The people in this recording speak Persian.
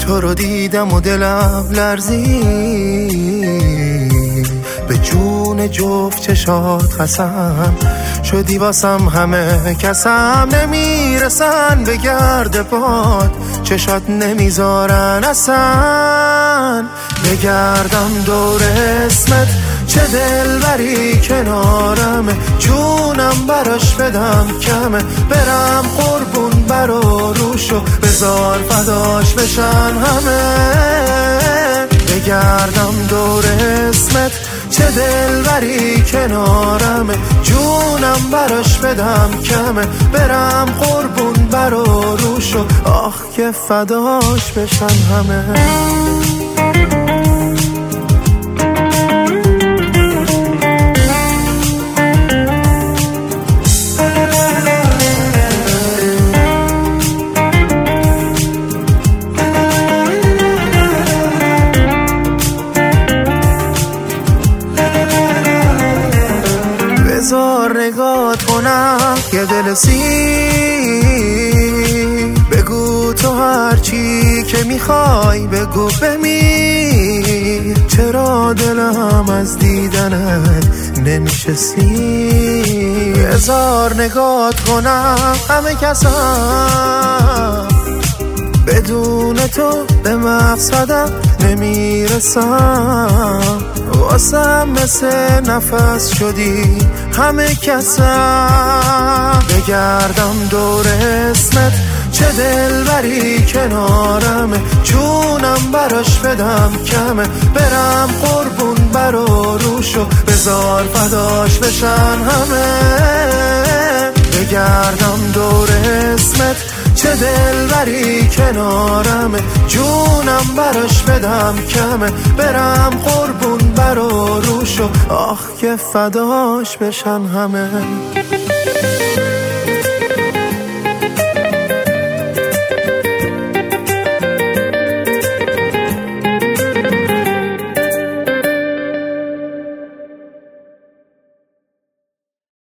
تو رو دیدم و دلم لرزید، به جون جفت چشات قسم شدی واسم همه کسم، نمیرسن به گرد پات چشات نمیذارن اصلا، بگردم دور اسمت چه دلبری کنارمه، جونم براش بدم کمه، برم قربون برا روشو بزار فداش بشن همه، بگردم دور اسمت چه دلبری کنارمه، جونم براش بدم کمه، برم قربون برا روشو آخ که فداش بشن همه. بذار نگات کنم یه دل بگو تو هرچی که میخوای بگو بمیر، چرا دلم از دیدنت نمیشسی، بذار نگات کنم همه کسم بدون تو به مقصدم نمیرسم، واسم مثل نفس شدی همه کسم، بگردم دور اسمت چه دلبری کنارمه، جونم براش بدم کمه، برم قربون برا روشو بزار فداش بشن همه، بگردم دور اسمت چه دلبری کنارمه، جونم براش بدم کمه، برم قربون برا روشو آخ که فداش بشن همه.